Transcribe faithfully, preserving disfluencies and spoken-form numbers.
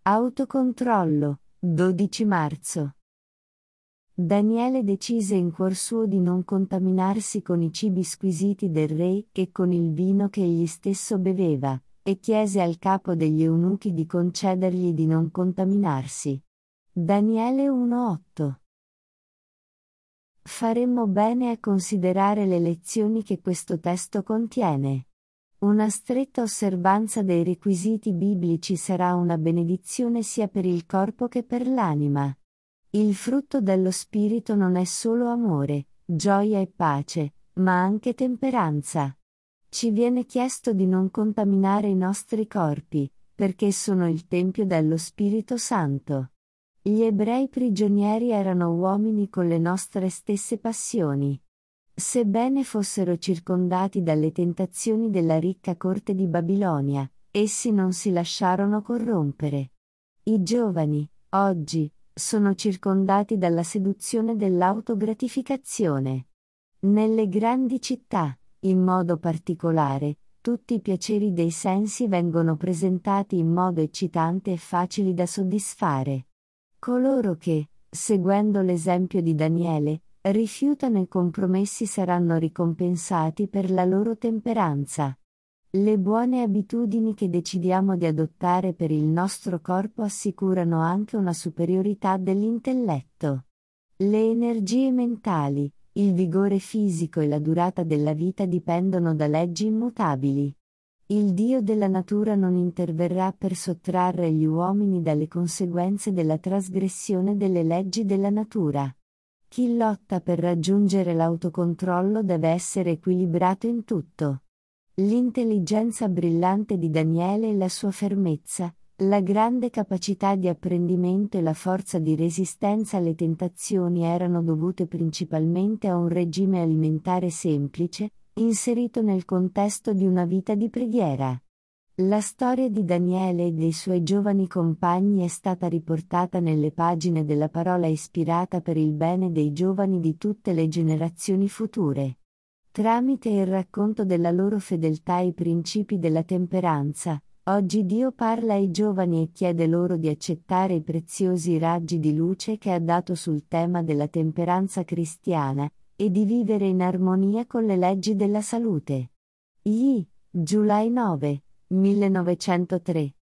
Autocontrollo, dodici marzo. Daniele decise in cuor suo di non contaminarsi con i cibi squisiti del re e con il vino che egli stesso beveva, e chiese al capo degli eunuchi di concedergli di non contaminarsi. Daniele uno otto. Faremmo bene a considerare le lezioni che questo testo contiene. Una stretta osservanza dei requisiti biblici sarà una benedizione sia per il corpo che per l'anima. Il frutto dello Spirito non è solo amore, gioia e pace, ma anche temperanza. Ci viene chiesto di non contaminare i nostri corpi, perché sono il Tempio dello Spirito Santo. Gli ebrei prigionieri erano uomini con le nostre stesse passioni. Sebbene fossero circondati dalle tentazioni della ricca corte di Babilonia, essi non si lasciarono corrompere. I giovani, oggi, sono circondati dalla seduzione dell'autogratificazione. Nelle grandi città, in modo particolare, tutti i piaceri dei sensi vengono presentati in modo eccitante e facili da soddisfare. Coloro che, seguendo l'esempio di Daniele, rifiutano i compromessi saranno ricompensati per la loro temperanza. Le buone abitudini che decidiamo di adottare per il nostro corpo assicurano anche una superiorità dell'intelletto. Le energie mentali, il vigore fisico e la durata della vita dipendono da leggi immutabili. Il Dio della natura non interverrà per sottrarre gli uomini dalle conseguenze della trasgressione delle leggi della natura. Chi lotta per raggiungere l'autocontrollo deve essere equilibrato in tutto. L'intelligenza brillante di Daniele e la sua fermezza, la grande capacità di apprendimento e la forza di resistenza alle tentazioni erano dovute principalmente a un regime alimentare semplice, inserito nel contesto di una vita di preghiera. La storia di Daniele e dei suoi giovani compagni è stata riportata nelle pagine della parola ispirata per il bene dei giovani di tutte le generazioni future. Tramite il racconto della loro fedeltà ai principi della temperanza, oggi Dio parla ai giovani e chiede loro di accettare i preziosi raggi di luce che ha dato sul tema della temperanza cristiana, e di vivere in armonia con le leggi della salute. Gli, July nove, millenovecentotre.